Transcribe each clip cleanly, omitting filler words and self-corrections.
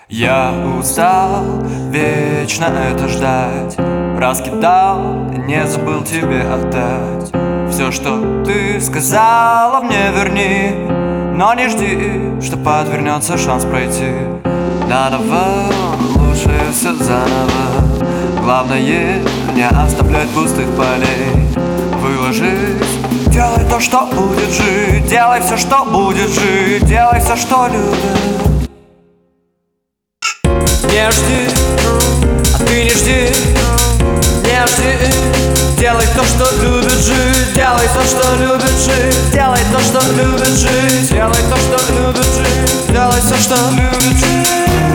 Я устал вечно это ждать, раскидал и не забыл тебе отдать. Все, что ты сказала мне, верни, но не жди, что подвернется шанс пройти. Наново, лучше все заново. Главное не оставлять пустых полей. Выложись, делай то, что будет жить. Делай все, что будет жить. Делай все, что любит. Не жди, а ты не жди. Не жди, делай то, что любит жить. Делай то, что любит жить. Делай то, что любит жить. Делай то, что любит жить. Делай все, что любит жить.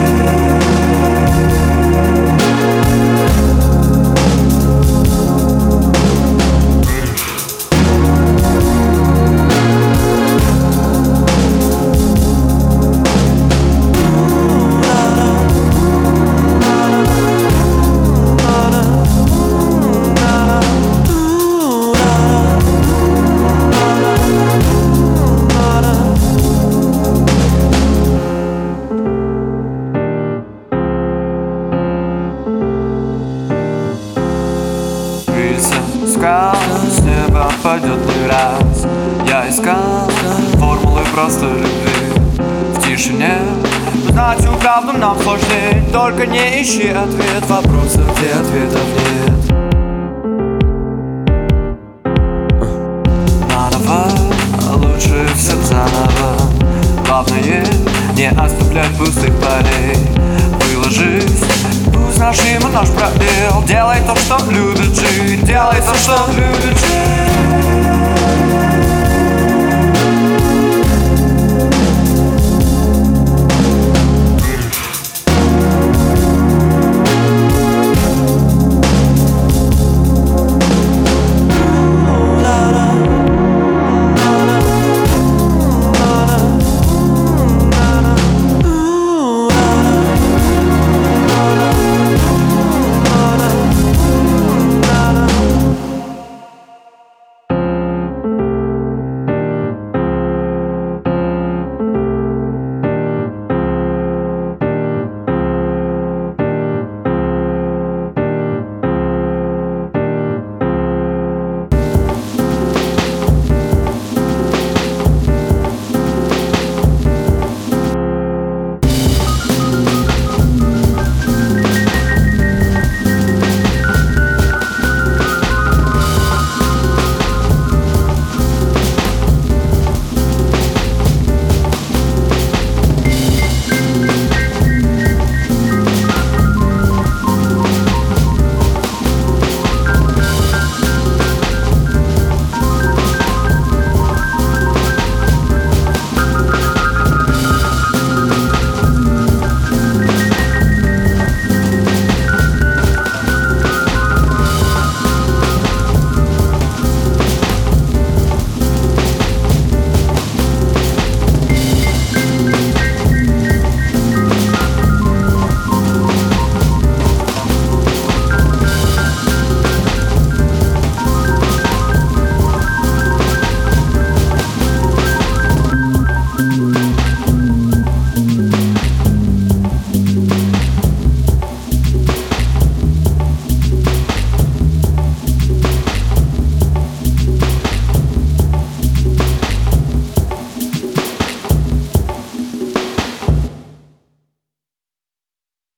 Скал, с неба пойдет мой раз. Я искал формулы простой любви в тишине. Знать правду нам сложнее. Только не ищи ответ. Вопросов, где ответов нет. Наново, лучше все заново. Главное не оставлять пустых полей. Выложись, узнаешь наш пробел. Делай то, что любит жить. Делай то, что любит жить.